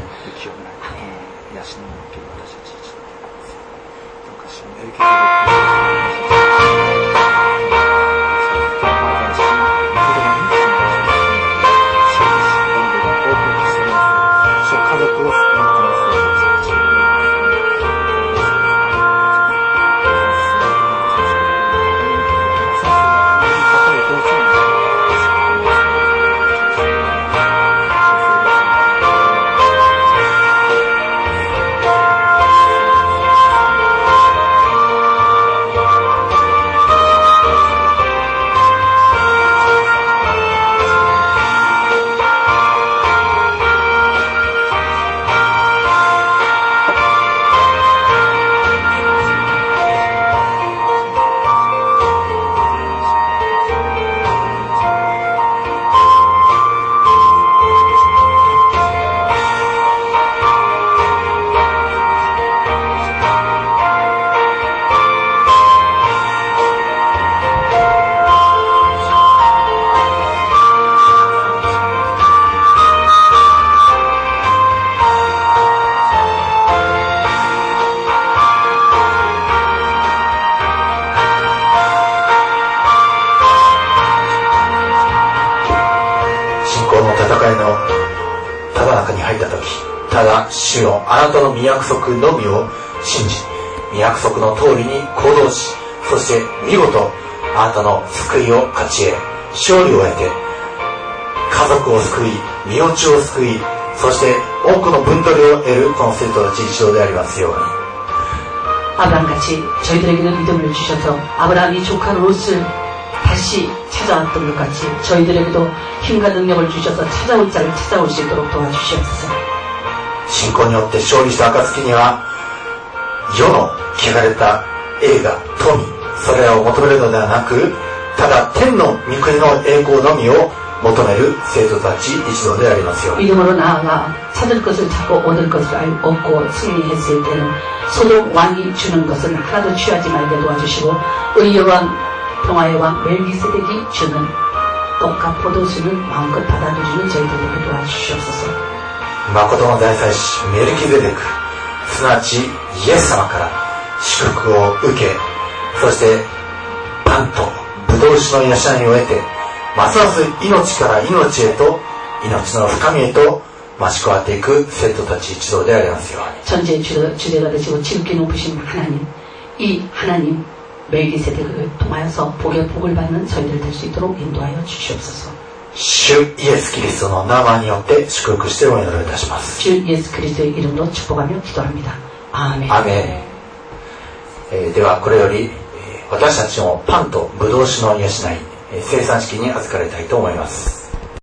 戦いのただ中に入った時、ただ主よあなたの御約束のみを信じ、御約束の通りに行動し、そして見事あなたの救いを勝ち得、勝利を得て家族を救い、身内を救い、そして多くの分取りを得るこの生徒たち一同でありますように。 아브라함같이 저희들에게도 믿음을 주셔서 아브라함이 조카 롯을 다시 찾아왔던 것 같이 저희들에게도 힘과 능력을 주셔서 찾아올 자를 찾아올 수 있도록 도와주시옵소서. 信仰によって勝利した暁には世の汚れた栄華、富、それらを求めるのではなく、ただ天の御国の栄光のみを求める生徒たち一同でありますように。 믿음으로 나아가 찾을 것을 찾고 얻을 것을 얻고 승리했을 때는 소돔 왕이 주는 것은 하나도 취하지 말게 도와주시고 우리 여왕 평화의 왕 멜기세덱이 주는 떡과 포도주는 마음껏 받아들이는 저희들에게 도와주시옵소서. 誠の大祭司メルキゼデク、すなわちイエス様から祝福を受け、そしてパンとブドウ酒の養いを得て、ますます命から命へと、命の深みへと増し加わっていく生徒たち一同でありますように。 전제의 주제가 되시고 지극히 높으신 하나님, 이 하나님 멜기세덱을 통하여서 복의 복을 받는 저희들 될 수 있도록 인도하여 주시옵소서. 主イエスキリストの名前によって祝福してお祈りいたします。 주 예수 그리스도의 이름으로 축복하며 기도합니다. 아멘. アメン。えー、ではこれより私たちのパンとブドウ酒の養い、生産式に預かりたいと思います。